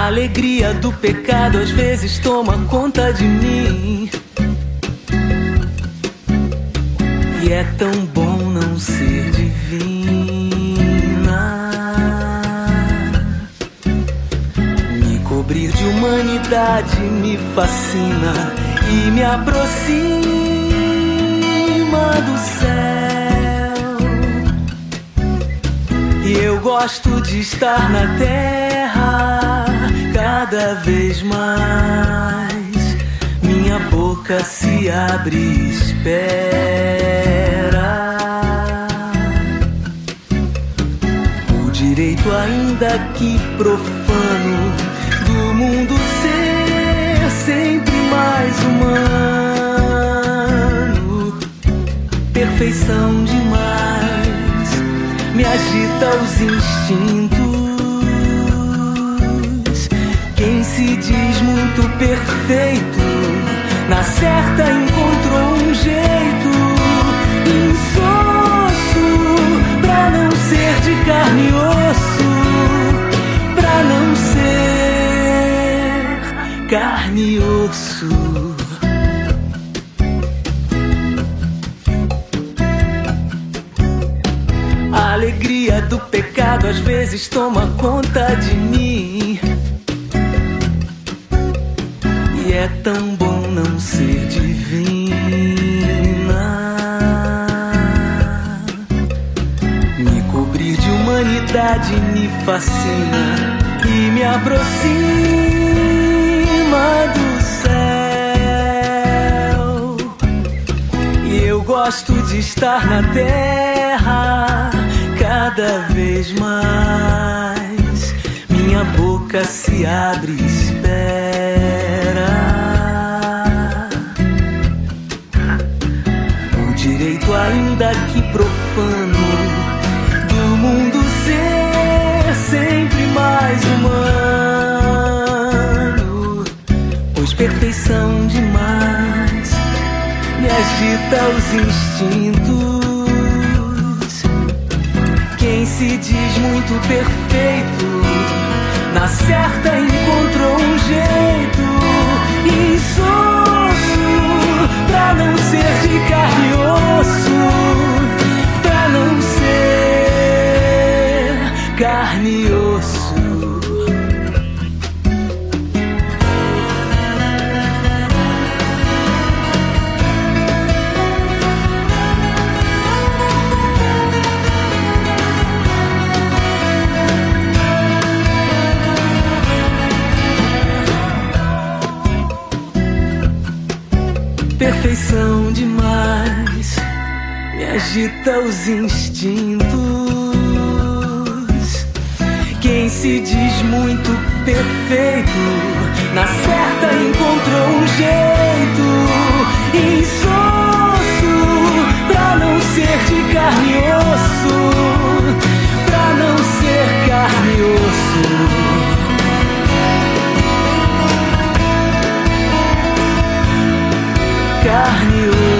A alegria do pecado às vezes toma conta de mim. E é tão bom não ser divina. Me cobrir de humanidade me fascina e me aproxima do céu. E eu gosto de estar na terra cada vez mais. Minha boca se abre e espera o direito, ainda que profano, do mundo ser sempre mais humano. Perfeição demais me agita os instintos. Quem se diz muito perfeito, na certa encontrou um jeito insosso pra não ser de carne e osso, pra não ser carne e osso. A alegria do pecado às vezes toma conta de mim. E é tão bom não ser divina. Me cobrir de humanidade me fascina e me aproxima do céu. E eu gosto de estar na terra cada vez mais. Minha boca se abre e espera o direito, ainda que profano, do mundo ser sempre mais humano. Pois perfeição demais me agita os instintos. Quem se diz muito perfeito, na certa encontrou um jeito insosso pra não ser de carne e osso, pra não ser carne e osso. Perfeição demais me agita os instintos. Quem se diz muito perfeito, na certa encontrou um jeito insosso pra não ser de carne e osso, pra não ser carne e osso. Carne e osso.